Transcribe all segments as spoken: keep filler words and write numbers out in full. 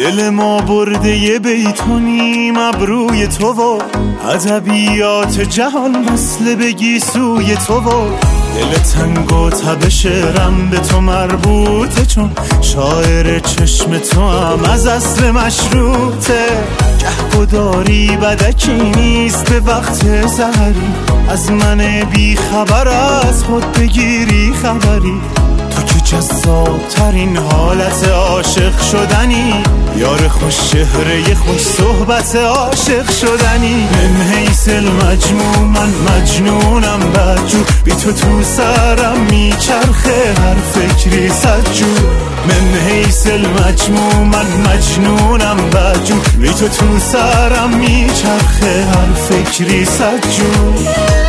دل ما برده یه بیتونیم ابروی تو و ادبیات جهان وصله بگی سوی تو و دل تنگ و تب شعرم به تو مربوطه، چون شاعر چشم تو هم از اصل مشروطه. گهگداری بدکی نیست به وقت سحری، از من بی خبر از خود بگیری خبری. تو که جذاب ترین حالت عاشق شدنی، یار خوش چهره خوش صحبت عاشق شدنی. من حیث المجموع من مجنونم بدجو، بی تو تو سرم میچرخه هر فکری صدجو. من حیث المجموع من مجنونم بدجو، بی تو تو سرم میچرخه هر فکری صدجو.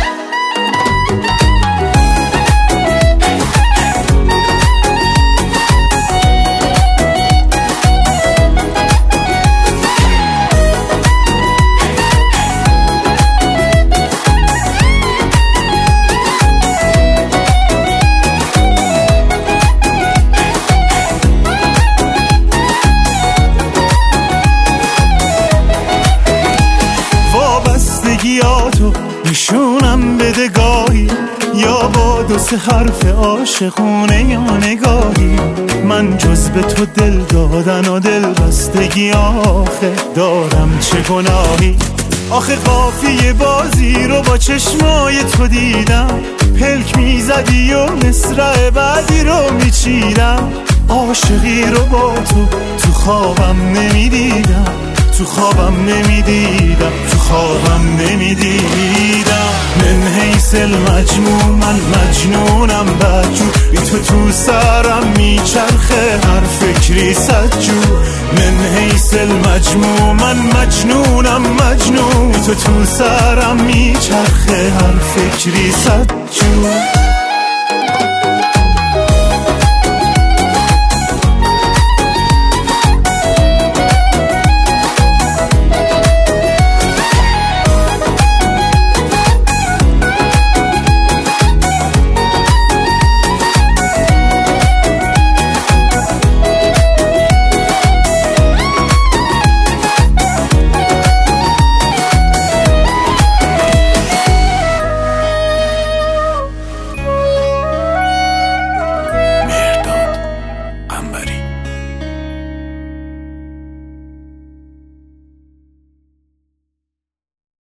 وابستگیاتو نشونم بده گاهی، یا با دو سه حرف عاشقونه یا نگاهی. من جز به تو دل دادن و دل بستگی آخه دارم چه گناهی؟ آخه قافیه بازی رو با چشمای تو دیدم، پلک میزدی و مصرع بعدی رو میچیدم. عاشقی رو با تو تو خوابم نمیدیدم، تو خوابم نمیدیدم، تو خوابم نمیدیدم. من حیث المجموع من مجنونم بدجو، بی تو تو سرم میچرخه هر فکری صدجو. من حیث المجموع من مجنونم مجنون، بی تو تو سرم میچرخه هر فکری صدجو.